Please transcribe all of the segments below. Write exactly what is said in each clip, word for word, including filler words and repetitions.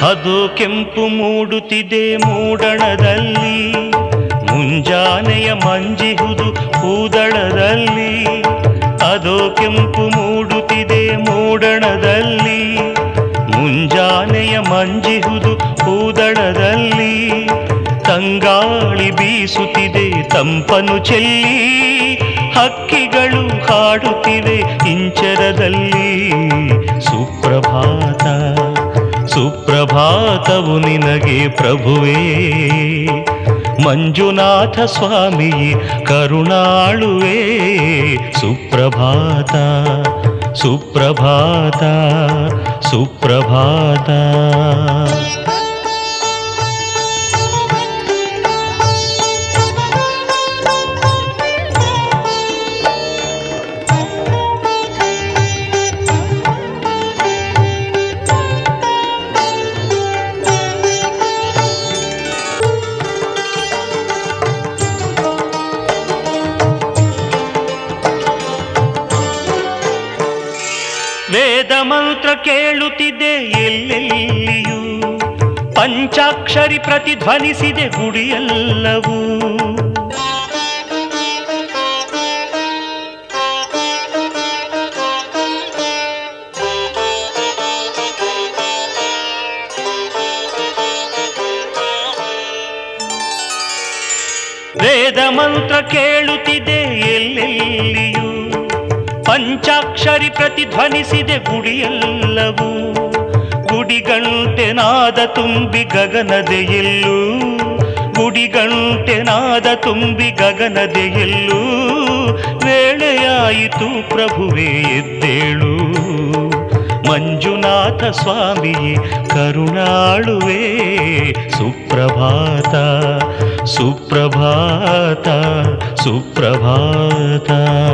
ಅದು ಕೆಂಪು ಮೂಡುತ್ತಿದೆ ಮೂಡಣದಲ್ಲಿ, ಮುಂಜಾನೆಯ ಮಂಜಿಹುದು ಕೂದಳದಲ್ಲಿ. ಅದು ಕೆಂಪು ಮೂಡುತ್ತಿದೆ ಮೂಡಣದಲ್ಲಿ, ಮುಂಜಾನೆಯ ಮಂಜಿಹುದು ಕೂದಳದಲ್ಲಿ. ತಂಗಾಳಿ ಬೀಸುತ್ತಿದೆ ತಂಪನು ಚೆಲ್ಲಿ, ಹಕ್ಕಿಗಳು ಹಾಡುತ್ತಿವೆ ಇಂಚರದಲ್ಲಿ. ಸುಪ್ರಭಾತ ಸುಪ್ರಭಾತವು ನಿನಗೆ ಪ್ರಭುವೇ, ಮಂಜುನಾಥ ಸ್ವಾಮಿಯೇ ಕರುಣಾಳುವೆ. ಸುಪ್ರಭಾತ ಸುಪ್ರಭಾತ ಸುಪ್ರಭಾತ. ವೇದ ಮಂತ್ರ ಕೇಳುತ್ತಿದೆ ಎಲ್ಲೆಲ್ಲಿಯೂ, ಪಂಚಾಕ್ಷರಿ ಪ್ರತಿಧ್ವನಿಸಿದೆ ಗುಡಿಯೆಲ್ಲವೂ. ವೇದ ಮಂತ್ರ ಕೇಳುತ್ತಿದೆ ಎಲ್ಲೆಲ್ಲಿಯೂ, ಪಂಚಾಕ್ಷರಿ ಪ್ರತಿಧ್ವನಿಸಿದೆ ಗುಡಿಯೆಲ್ಲವೂ. ಗುಡಿಗಂಟೆ ನಾದ ತುಂಬಿ ಗಗನದೆಯೆಲ್ಲೂ, ಗುಡಿಗಂಟೆ ನಾದ ತುಂಬಿ ಗಗನದೆಯೆಲ್ಲೂ. ವೇಳೆಯಾಯಿತು ಪ್ರಭುವೇ ಎದ್ದೇಳು, ಮಂಜುನಾಥ ಸ್ವಾಮಿಯೇ ಕರುಣಾಳುವೆ. ಸುಪ್ರಭಾತ ಸುಪ್ರಭಾತ ಸುಪ್ರಭಾತ.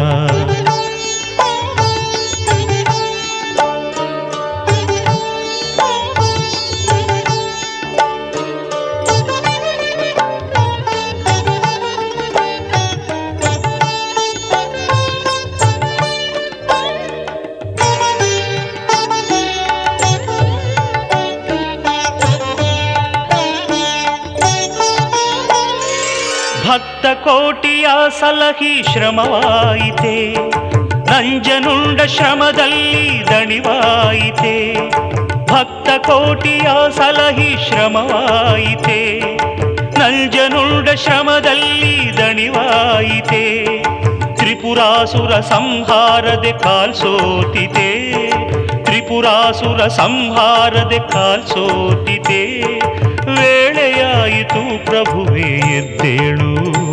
ಭಕ್ತ ಕೋಟಿಯ ಸಲಹಿ ಶ್ರಮವಾಯಿತೆ, ನಂಜನುಂಡ ಶ್ರಮದಲ್ಲಿ ದಣಿವಾಯಿತೆ. ಭಕ್ತ ಕೋಟಿಯ ಸಲಹಿ ಶ್ರಮವಾಯಿತೆ, ನಂಜನುಂಡ ಶ್ರಮದಲ್ಲಿ ದಣಿವಾಯಿತೆ. ತ್ರಿಪುರಾಸುರ ಸಂಹಾರದೆ ಕಾಲ್ಸೋತಿತೆ, ತ್ರಿಪುರಾಸುರ ಸಂಹಾರದೆ ಕಾಲ್ಸೋತಿತೆ. ವೇಳೆಯಾಯಿತು ಪ್ರಭುವೇ ಎದ್ದೇಳು,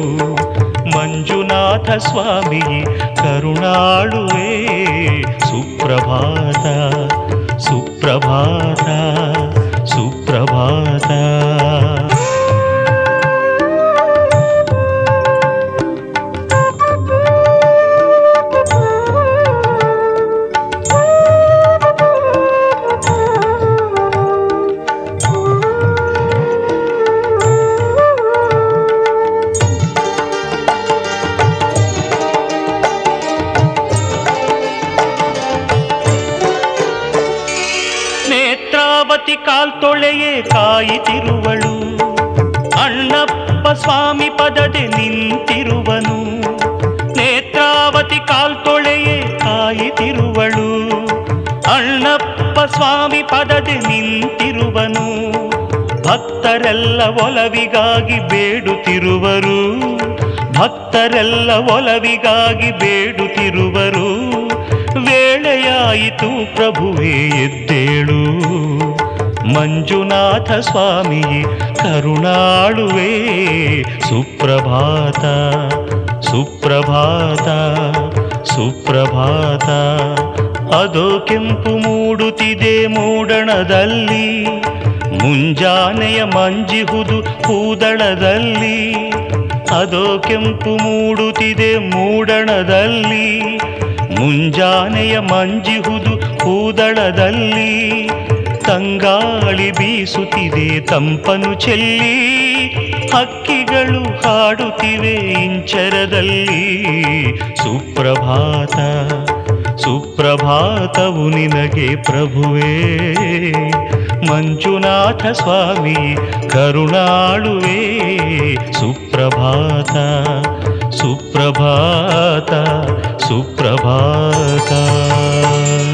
ಮಂಜುನಾಥ ಸ್ವಾಮಿಯೇ ಕರುಣಾಳುವೆ. ಸುಪ್ರಭಾತ ಸುಪ್ರಭಾತ ಸುಪ್ರಭಾತ. ನೇತ್ರಾವತಿ ಕಾಲ್ತೊಳೆಯೇ ಕಾಯಿತಿರುವಳು, ಅಣ್ಣಪ್ಪ ಸ್ವಾಮಿ ಪದದೆ ನಿಂತಿರುವನು. ನೇತ್ರಾವತಿ ಕಾಲ್ತೊಳೆಯೇ ಕಾಯಿತಿರುವಳು, ಅಣ್ಣಪ್ಪ ಸ್ವಾಮಿ ಪದದೆ ನಿಂತಿರುವನು. ಭಕ್ತರೆಲ್ಲ ಒಲವಿಗಾಗಿ ಬೇಡುತ್ತಿರುವರು, ಭಕ್ತರೆಲ್ಲ ಒಲವಿಗಾಗಿ ಬೇಡುತ್ತಿರುವರು. ವೇಳೆಯಾಯಿತು ಪ್ರಭುವೇ ಎದ್ದೇಳು, ಮಂಜುನಾಥ ಸ್ವಾಮಿಯೇ ಕರುಣಾಳುವೆ. ಸುಪ್ರಭಾತ ಸುಪ್ರಭಾತ ಸುಪ್ರಭಾತ. ಅದು ಕೆಂಪು ಮೂಡುತ್ತಿದೆ ಮೂಡಣದಲ್ಲಿ, ಮುಂಜಾನೆಯ ಮಂಜಿಹುದು ಕೂದಳದಲ್ಲಿ. ಅದು ಕೆಂಪು ಮೂಡುತ್ತಿದೆ ಮೂಡಣದಲ್ಲಿ, ಮುಂಜಾನೆಯ ಮಂಜಿಹುದು ಕೂದಳದಲ್ಲಿ. ತಂಗಾಳಿ ಬೀಸುತ್ತಿದೆ ತಂಪನು ಚೆಲ್ಲಿ, ಹಕ್ಕಿಗಳು ಹಾಡುತ್ತಿವೆ ಇಂಚರದಲ್ಲಿ. ಸುಪ್ರಭಾತ ಸುಪ್ರಭಾತವು ನಿನಗೆ ಪ್ರಭುವೇ ಮಂಜುನಾಥ ಸ್ವಾಮಿ ಕರುಣಾಳುವೆ ಸುಪ್ರಭಾತ ಸುಪ್ರಭಾತ ಸುಪ್ರಭಾತ